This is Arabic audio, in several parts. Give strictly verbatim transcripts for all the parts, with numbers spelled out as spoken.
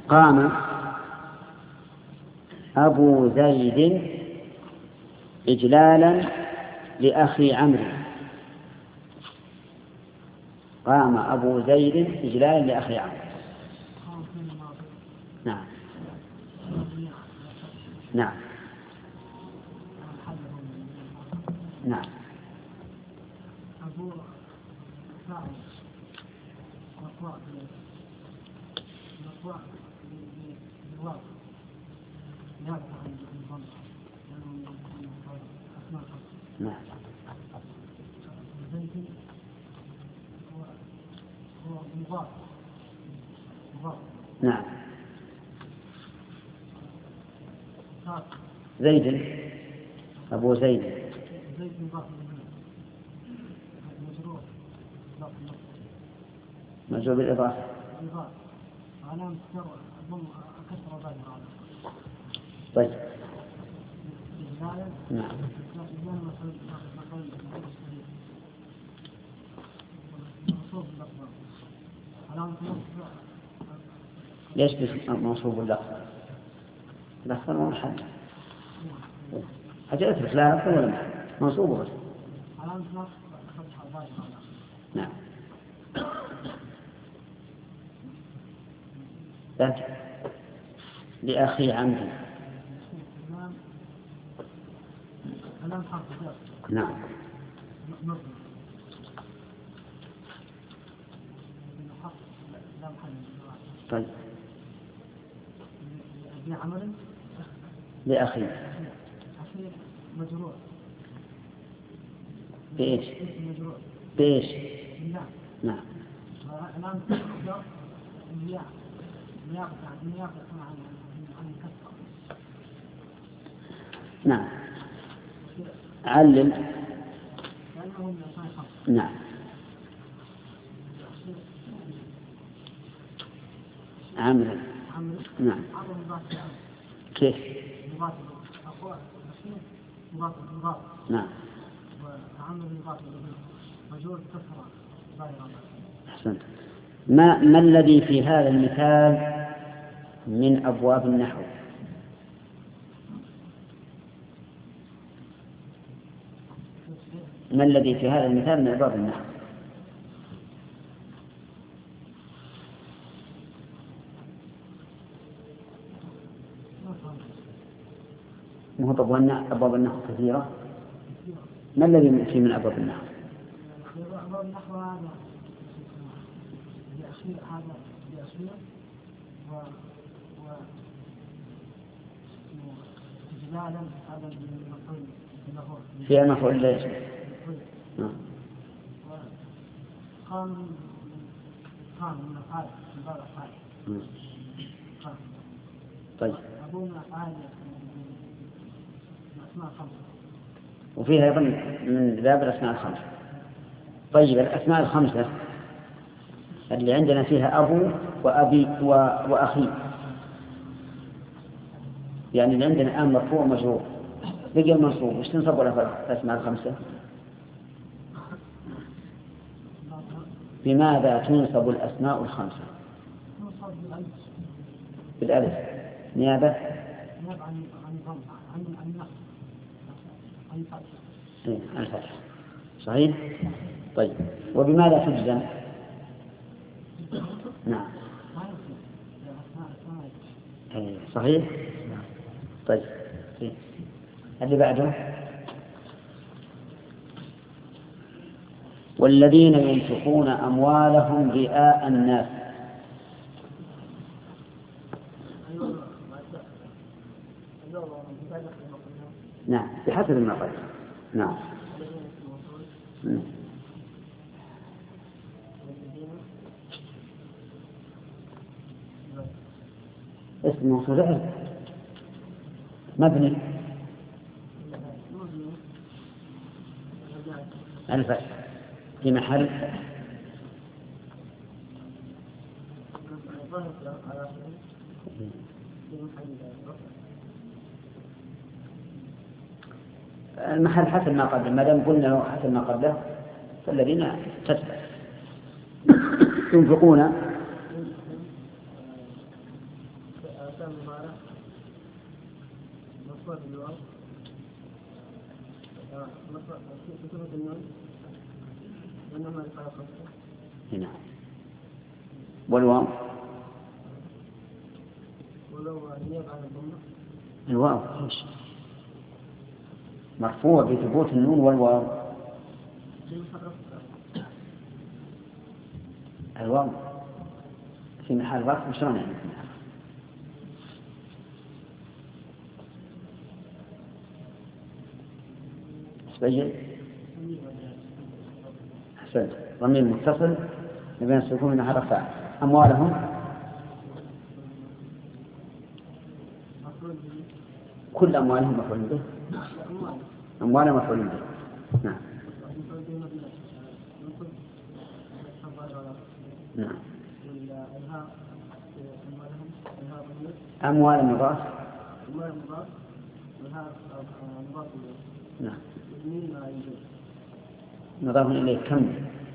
قام أبو زيد إجلالا لأخي عمرو. قام أبو زيد إجلالا لأخي عمرو. نعم نعم نعم نعم نعم زيد أبو زيد مجرور بالإضافة. طيب نعم ليش منصوب اللفظ؟ لفظ ومحل حاجة أثبت لا لفظ ولا محل منصوب بس. نعم لأخي عمرو. نعم طيب لأخي بإيش بإيش نعم نعم علم. نعم عمرو. نعم كيف؟ نعم أحسنت. ما ما الذي في هذا المثال من أبواب النحو؟ ما الذي في هذا المثال من أبواب النحو؟ ما هو أبواب النحو كثيرة. ما الذي يأتي من أبواب النحو؟ أبواب النحو هذا بأشياء هذا بأشياء و و إجلالا هذا بالمفعول له فيها مفعول ليش؟ نعم. قام قام من أفعال من بعض أفعال. طيب. أبو من أفعال الأسماء الخمسة. وفيها أيضا من باب الأسماء الخمسة. طيب الأسماء الخمسة اللي عندنا فيها أبو وأبي وأخي، يعني اللي عندنا الآن مرفوع مجرور بقي المنصوب، وش تنصب له في الأسماء الخمسة؟ بماذا تنصب الأسماء الخمسة؟ بالألف نيابة عن الفتح. صحيح. طيب وبماذا تجزم؟ نعم صحيح. طيب اللي بعده والذين ينفقون أموالهم رئاء الناس. نعم بحسب ما قال. نعم اسم موصول مبني الفتح في محل المحل حسب ما قبله، ما دام قلنا حسب ما قبله فالذين تتبع ينفقون المضارع مصدر الواو مصدر كتبة النون وإنما يقال خمسة. نعم. والواو ولو نيب على الضمة الواو ايش مرفوع بثبوت النون والواو. الواو في محل رفع شلون يعني في محل سبيل حسن ضمير متصل بين السكون من حرف فاعل. أموالهم كل أموالهم مفعول به. أموالهم مفعول به. نعم. نعم. أموال مضاف. نعم. مضاف إليه كم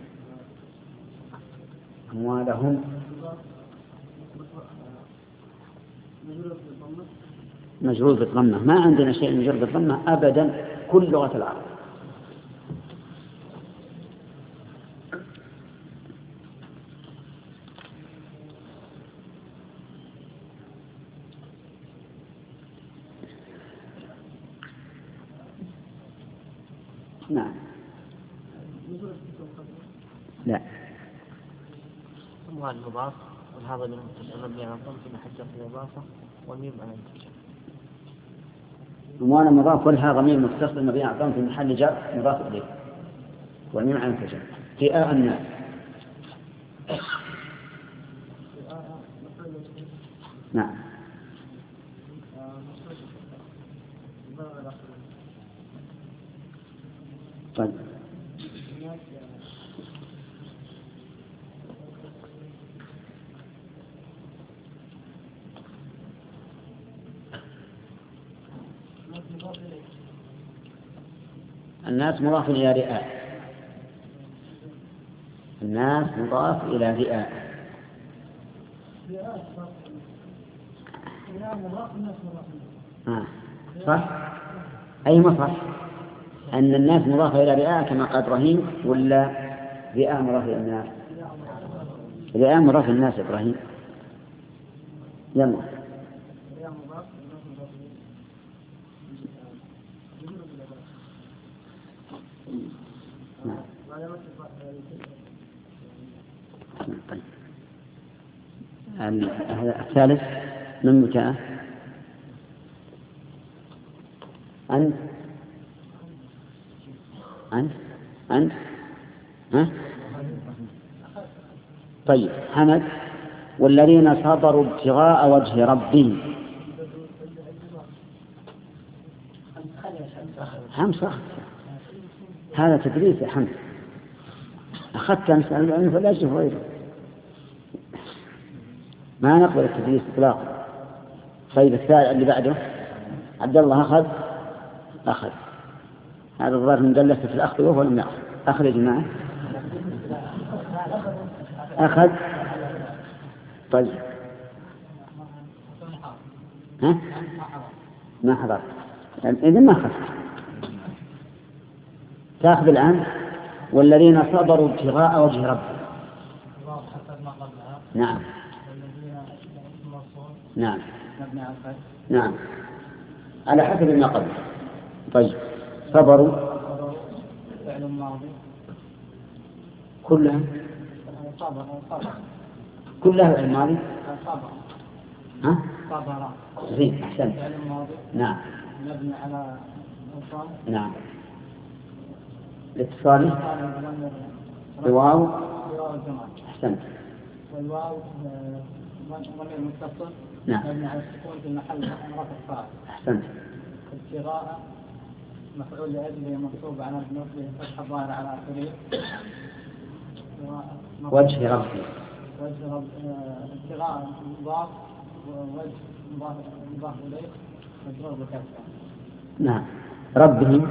أموالهم مجرور بالضمة. ما عندنا شيء مجرور بالضمة أبدا كل لغة العرب. نعم. لا. أموال مضاف والهذا من متصل مبني على الضم في محل جر إضافة والميم على الانتجاب. أموال مضاف والها ضمير متصل مبني على الضم في محل جر مضاف إليه والميم على الانتجاب. رئاء الناس. نعم. طيب. الناس مضاف إلى رئاء. الناس مضاف إلى رئاء. آه. صح؟ أي مصح أن الناس مضاف إلى رئاء كما قال إبراهيم ولا رئاء مضاف إلى الناس؟ رئاء مضاف إلى الناس إبراهيم. يلا. الثالث من متى؟ أنت أنت أنت ها؟ طيب. حمد والذين صبروا ابتغاء وجه ربهم. حمد صح. هذا تدريس يا حمد. أخذت مسألة العلم فلا شيء غيره. ما نقبل التدريس إطلاقا. طيب الثالث اللي بعده عبد الله أخذ أخذ هذا الظاهر من دلس في الأخذ وهو لم يأخذ. أخذ يا جماعة. أخذ. طيب. ها؟ ما حضر. إذن ما أخذ. تأخذ الآن والذين صبروا ابتغاء وجه ربهم. نعم. نعم. نعم. على حسب ما قبل. طيب. صبروا فعل ماضي كلها كلها فعل ماضي. ها؟ صبر. زين أحسن. فعل ماضي. نعم. مبني على الضم. نعم. الاتصال بواو. أحسنت. والواو ضمير متصل. نعم. مبني على السكون في محل رفع فاعل. أحسنت. ابتغاء مفعول لأجله منصوب على نصبه فتح الظاهر على آخره. وجه ربي. وجه رب ابتغاء مضاف ووجه مضاف مضاف إليه مجرور بكسر. نعم. ربهم.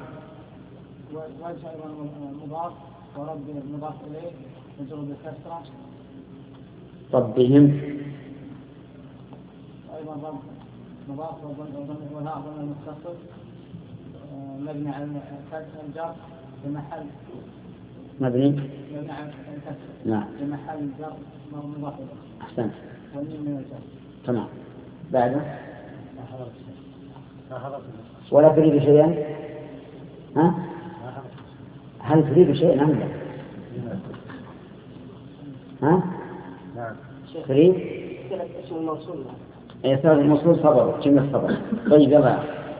وجه مضاف ورب مضاف إليه مجرور بكسر. ربهم. أيضا ضم مضاف ولا ضم المتصل مبني على الجر في محل مبني مبني على الكسر نعم في محل جر مضاف. أحسنت. والميم من الجر. تمام. بعده ولا تريد شيئا؟ ها؟ هل تريد شيئا أم لا؟ ها؟ نعم. تريد؟ اسم الموصول. إيه الموصول صبر كلمة صبر. طيب يلا.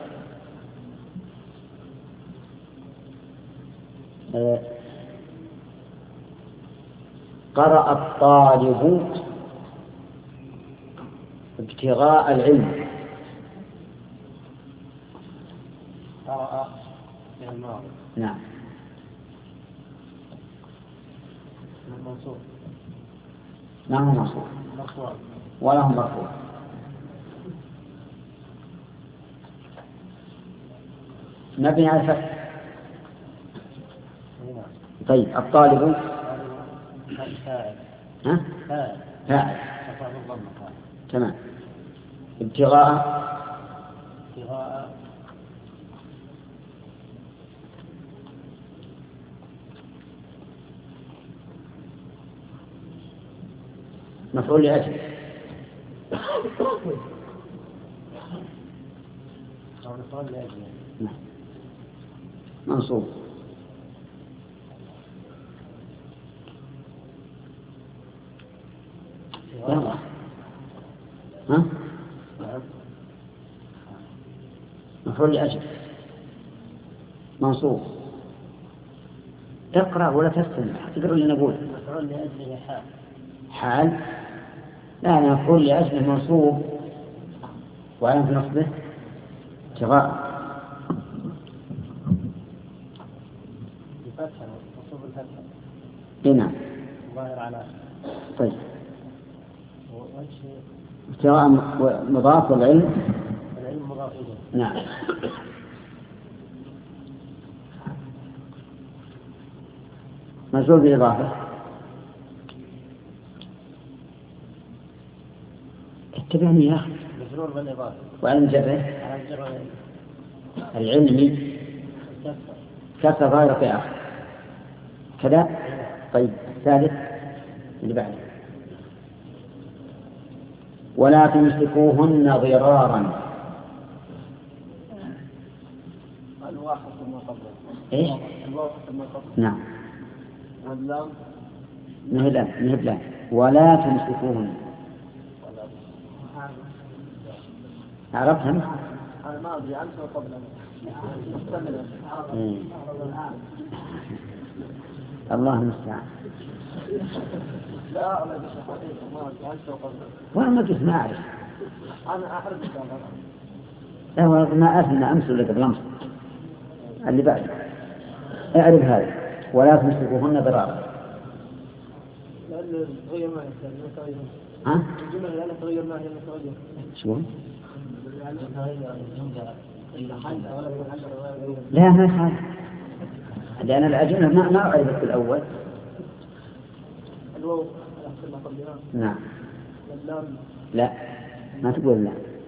آه. قرأ الطالب ابتغاء العلم. قرأ في الماضي. نعم. منصوب. ما هو منصوب مرفوع ولا هو مرفوع. مبني على الفتح. طيب الطالب فاعل. ها؟ فاعل. فاعل. فاعل. تمام. ابتغاء ابتغاء مفعول لأجل. مفعول لأجل. نعم. منصوب. يلا. ها؟ مفعول لأجل منصوب. تقرأ ولا تستمع تقرأ اللي نقول. مفعول لأجل حال. حال لا مفعول لأجل منصوب وعلامة نصبه ابتغاء. بفتحة منصوب الفتحة. هنا ظاهر على. طيب ابتغاء مضاف والعلم العلم مضاف إليه. نعم. مجرور بالإضافة. اتبعني يا أخي. مجرور بالإضافة. وعلم جره على الجر العلمي كسر ظاهر في آخر كذا. طيب الثالث اللي بعده ولا تمسكوهن ضرارا. الواحد ما قبله. ايش؟ الواحد ما قبله. نعم. واللام نهلا نهلا ولا تمسكوهن. عرفتهم؟ الماضي أمس وقبله. الله المستعان. لا أنا بس حقيقة ما أمس وقبله. وأنا ما كنت ما أعرف. أنا أعرف لا ما أعرف أن أمس ولا قبل أمس. اللي بعد اعرف هذا ولا تمسكوهن ضرارا. لأن تغير ما يصير. ها؟ الجملة لأن تغير ما هي متغير. شو؟ لا ما يخالف لأن الأجنة ما ما أعرفت في الأول. الواو نعم. واللام لا ما تقول لا.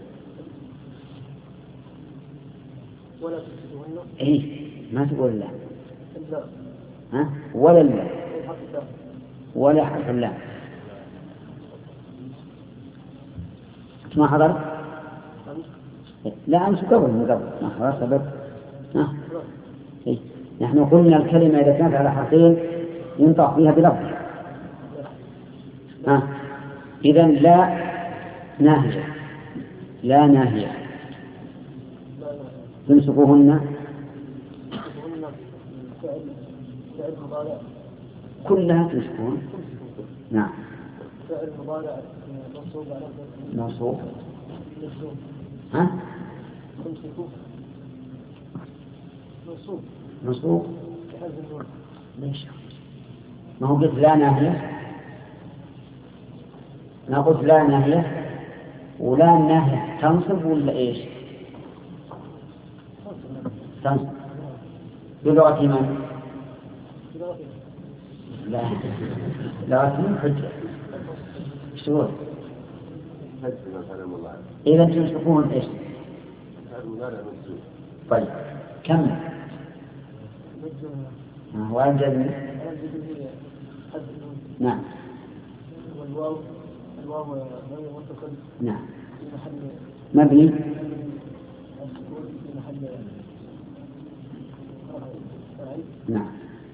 ولا تمسكوهن. إيه ما تقول لا. إلا ها ولا لا الحق ولا حرف لا. ما حضرت؟ لا أمس قبل من قبل ما حضرت سبب. ها إيه نحن قلنا الكلمة إذا كانت على حرفين ينطق فيها بلفظ. ها إذن لا ناهية لا ناهية تمسكوهن كلها تمسكون. نعم. فعل مضارع منصوب على منصوب. ها تمسكوه منصوب منصوب. بحذف النون. ليش ما هو قلت لا ناهية؟ ما قلت لا ناهية ولا ناهية تنصب ولا إيش؟ تنصب بلغة من؟ لا لغة من حجة. شو إذا تمسكون إيش؟ طيب كم؟ وأنجز نعم. والواو الواو ضمير متصل نعم. في محل مبني السكون في محل فاعل. نعم.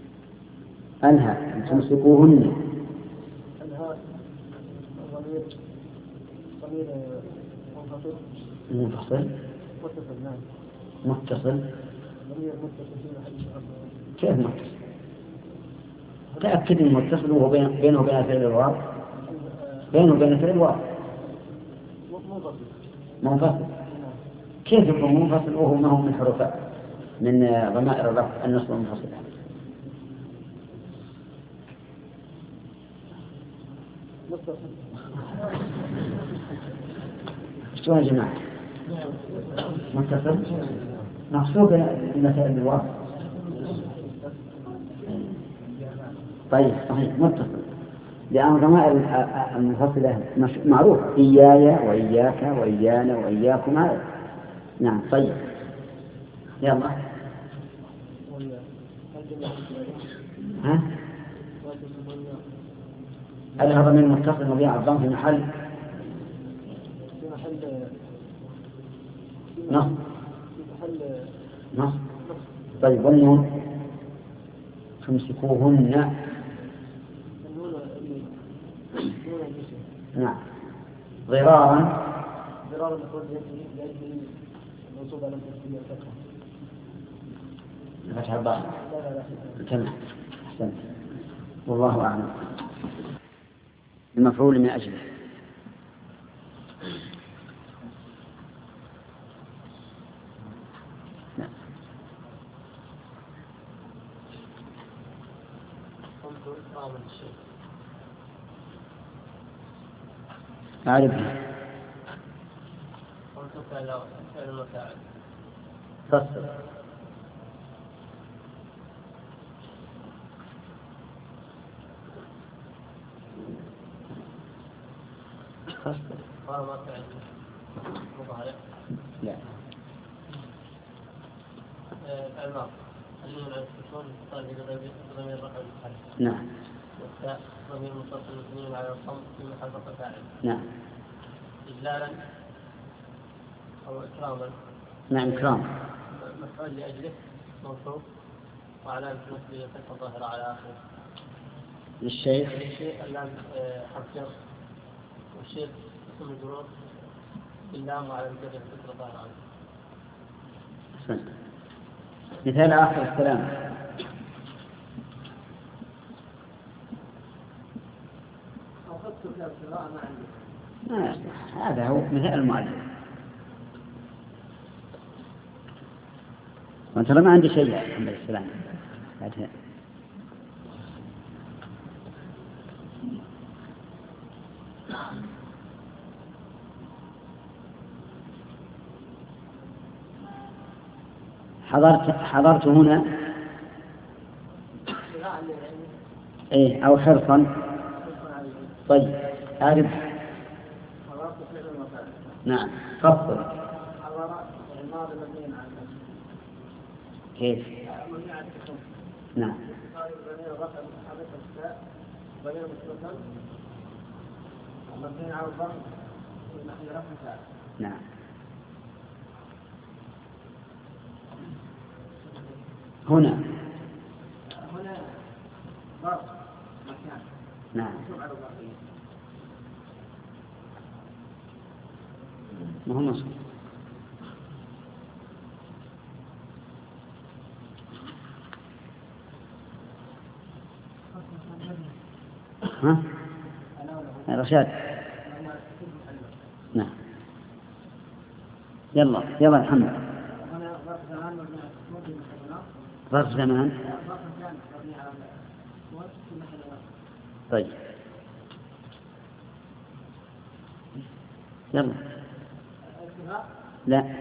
أنهى تمسكوهن. الهاء ضمير ضمير منفصل منفصل متصل. نعم. متصل. ضمير متصل في محل كيف متصل؟ تأكد إنه متصل وهو بين بينه وبين فعل الواو بينه وبين فعل الواو منفصل. منفصل. كيف يكون منفصل وهو ما هو من حروف من ضمائر الرفع النصب المنفصل؟ شو يا جماعة؟ متصل مقصود بمسائل الواو. طيب صحيح متصل لأن ضمائر المنفصلة معروف إياي وإياك وإيانا وإياكم هذا. نعم. طيب يلا ها هذا ضمير متصل مبني الضم في محل نصب. نصب. طيب والنون تمسكوهن. نعم. ضرارا. ضرارا نقول لأجل الموصول على التسمية الفتحة. فتح الضاد. لا لا لا. تمام. أحسنت. والله أعلم. المفعول من أجله. أعرفها. قلت فعل المساعد. فصل. فصل. قال ما فعل مضارع. لا. الماضي. النون على السكون متصل بضمير الرفع المتحرك. نعم. والتاء ضمير متصل مبني على الضم في محل رفع فاعل. نعم. إجلالا أو إكراما. نعم إكرام. مفعول لأجله موصوف وعلامة نصبه الفتحة الظاهرة على آخره. للشيخ. للشيء اللام حرف جر والشيخ اسم الجرور اللام وعلامة جره الفتحة الظاهرة عليه. أحسنت. مثال آخر السلام. آه. هذا هو مثال المؤلف. وأنت ما عندي شيء الحمد لله السلام. حضرت حضرت هنا ايه او حرصا. طيب أعرف. نعم. فصل. كيف؟ نعم. نعم. هنا هنا ضرب مكان. نعم. ما هو نصب. ها؟ رشاد. نعم. يلا يلا محمد. ظرف زمان. طيب يلا. لا.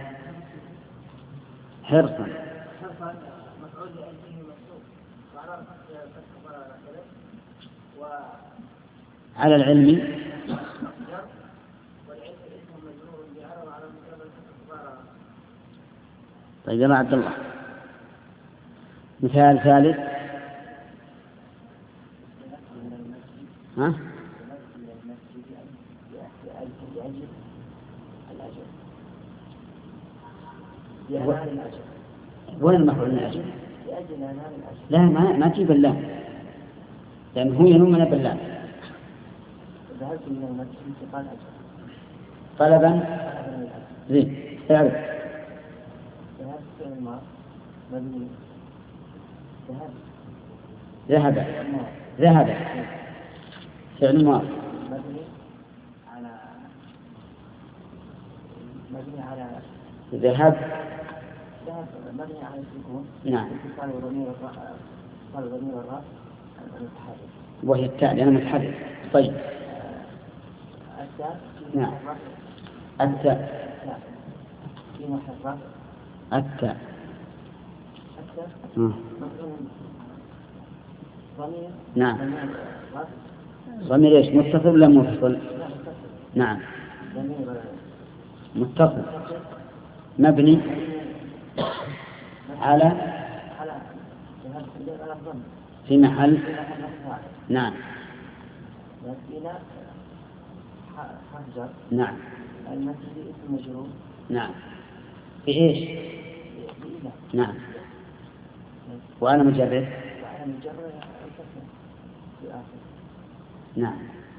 حرصا. على العلم. طيب يا عبد الله، مثال ثالث. ها؟ وين المفعول من أجل؟ لا، ما ما تجيب اللام، لأن هو ينوم من بالله. ذهبت من المسجد قال أجل طلبا زين تعرف. ذهبت فعل الماضي مبني. ذهب ذهب فعل ماضي مبني على مبني على ذهب ذهب مبني على السكون. نعم. اتصال ضمير الراء اتصال ضمير الراء المتحرك وهي التاء لأنها متحرك. طيب التاء نعم. التاء في محل الرفع. التاء التاء آه. ضمير. نعم. ضمير ايش؟ متصل ولا منفصل؟ نعم ضمير متصل مبني على على على الضم في محل. في محل رفع. نعم إلى حرف جر. نعم المسجد اسم مجرور. نعم في ايش؟ بإلى. نعم وأنا مجرد. وأنا مجرد الكسر في آخر. نعم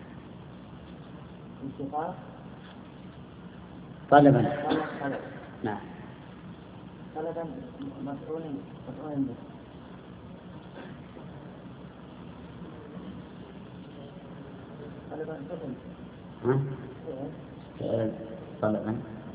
انتقاء طلبا. طلب طلب نعم طلبا مفعول مفعول به. طلبا فعل ها؟ فعل فعل طلبا.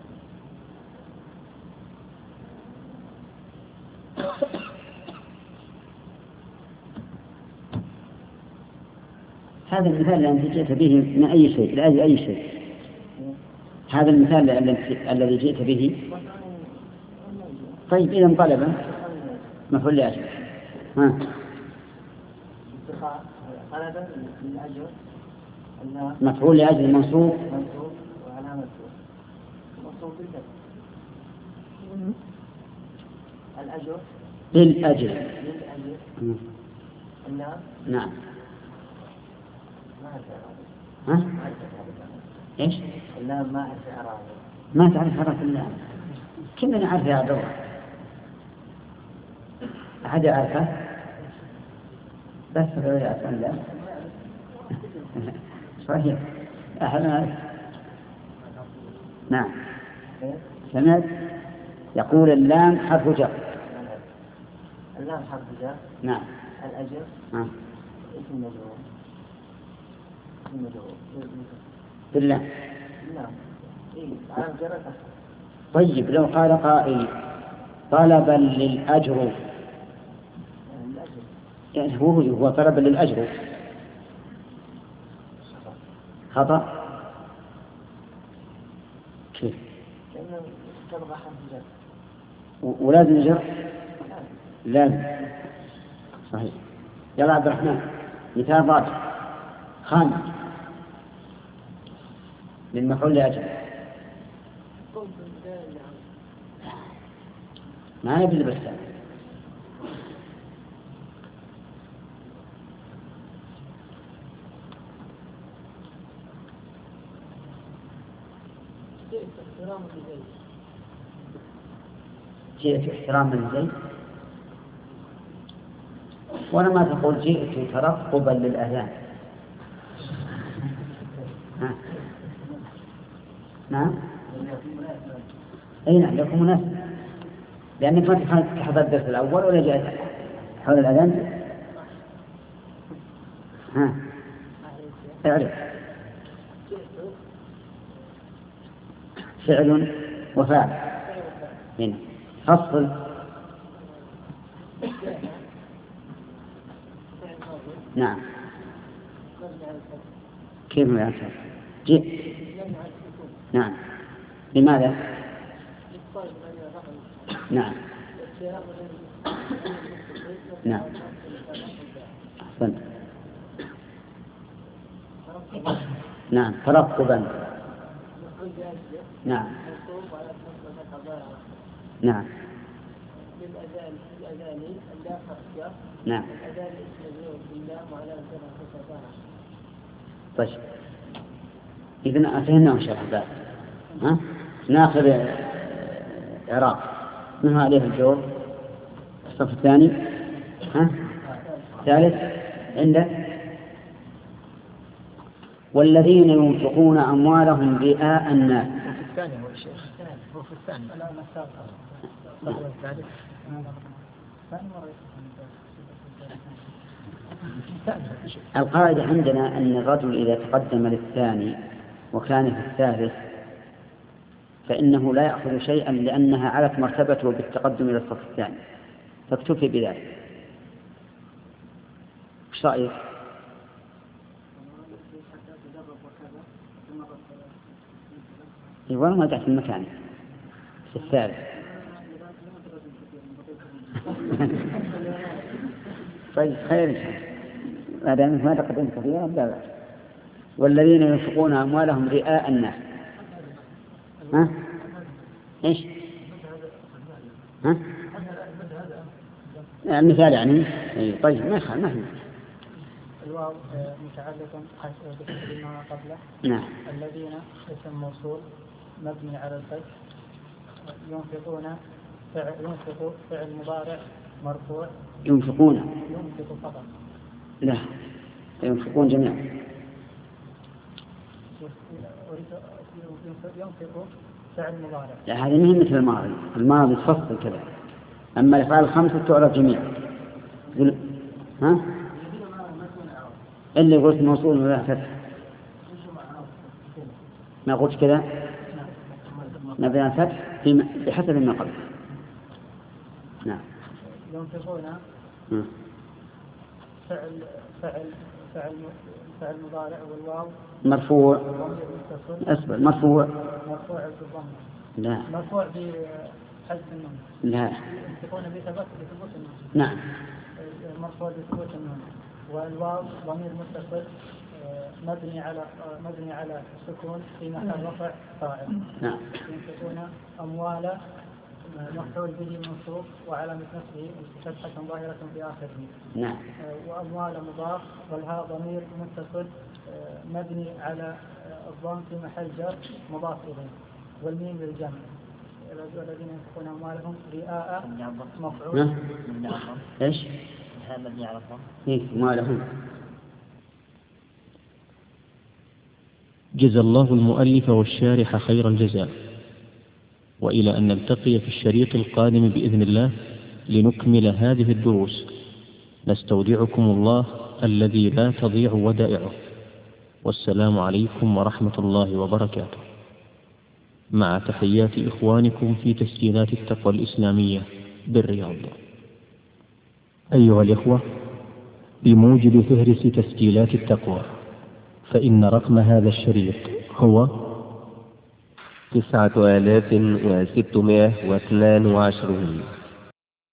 هذا المثال اللي أنت جئت به من أي شيء لأجل أي شيء. هذا المثال الذي جئت به. طيب إذا طلبا مفعول لأجل. ها؟ طلبا للأجر مفعول لأجل منصوب منصوب وعلامة منصوب بالفتح. الأجر للأجل. للأجر. النار. نعم. ما أعرف ها؟ إيش؟ اللام ما أعرف إعرابه. ما تعرف حرف اللام؟ كنا نعرف يا عبد الله. أحد يعرفه؟ بس غير يعرف اللام. صحيح. أحد يعرف. نعم. سمعت يقول اللام حرف جر. اللام حرف جر. نعم. الأجر نعم. اسم مجرور. اسم مجرور. بالله. نعم. إيه على مجرد. طيب لو قال قائل طلبا للأجر، يعني هو هو طلبا للأجر خطأ. كيف؟ لأنه سبق حرف جر. ولازم جر. لازم. صحيح. يلا عبد الرحمن مثال رابع خامس للمفعول لأجل. ما نبي البستان. جئت احتراما لزيد، ولا ما تقول جئت ترقبا للأذان. ها. نعم. أي نعم لكم مناسب، لأنك ما تحضر الدرس الأول ولا جاءت حول الأذان. ها اعرف فعل وفاعل. هنا فصل. نعم كيف ما يعرف؟ جئت. نعم لماذا؟ نعم نعم أحسنت. نعم ترقبا. نعم منصوب على اسم فتحة ظاهرة. نعم للأذان الأذان اللام حرف جر. نعم الأذان اسم مجرور باللام وعلى فتحة فتحة ظاهرة. طيب إذن أتينا إن شاء الله. ها ناخذ إعراب من عليه الجواب الصف الثاني. ها ثالث عنده والذين ينفقون أموالهم رئاء الناس. في الثاني هو الشيخ هو في الثاني. لا لا الثالث. القاعدة عندنا أن الرجل إذا تقدم للثاني وكان في الثالث فإنه لا يأخذ شيئا لأنها علت مرتبته بالتقدم إلى الصف الثاني فاكتفي بذلك. ايش رأيك؟ والله ما تحت المكان في الثالث. طيب خير إن شاء الله ما دامت ما تقدم كثيرا لا بأس. والذين ينفقون أموالهم رئاء الناس. ها إيش ها المثال يعني إيه طيب ما يخالف ما في. الواو متعلق بما قبله. نعم. الذين اسم موصول مبني على الفتح. ينفقون فعل ينفق فعل مضارع مرفوع. ينفقون ينفق فقط. لا ينفقون جميعا. ينفق فعل مضارع. لا هذه مهمة مثل الماضي. الماضي تفصل كذا أما الأفعال الخمسة تعرف جميعا. ها اللي قلت موصول ولا فتح ما قلت كذا مبني على الفتح بحسب ما قبل. نعم. ينفقون فعل فعل فعل فعل مضارع والواو مرفوع. أصبر مرفوع مرفوع بالضم. لا مرفوع بحذف النون. لا ينفقون بثبات بثبوت النون. نعم مرفوع بثبوت النون. والواو ضمير متصل مبني على مبني على السكون في محل رفع فاعل. نعم. ينفقون أموال مفعول به منصوب وعلامة نصبه فتحة ظاهرة في آخره. نعم. وأموال مضاف والهاء ضمير متصل مبني على الضم في محل جر مضاف إليه والميم للجمع. الذين ينفقون أموالهم رئاء مفعول. إيش؟ الهاء مبني على الضم. إيه أموالهم. جزا الله المؤلف والشارح خير الجزاء، وإلى أن نلتقي في الشريط القادم بإذن الله لنكمل هذه الدروس، نستودعكم الله الذي لا تضيع ودائعه، والسلام عليكم ورحمة الله وبركاته، مع تحيات إخوانكم في تسجيلات التقوى الإسلامية بالرياض. أيها الإخوة، بموجب فهرس تسجيلات التقوى فإن رقم هذا الشريط هو تسعة آلاف وستمائة واثنان وعشرون.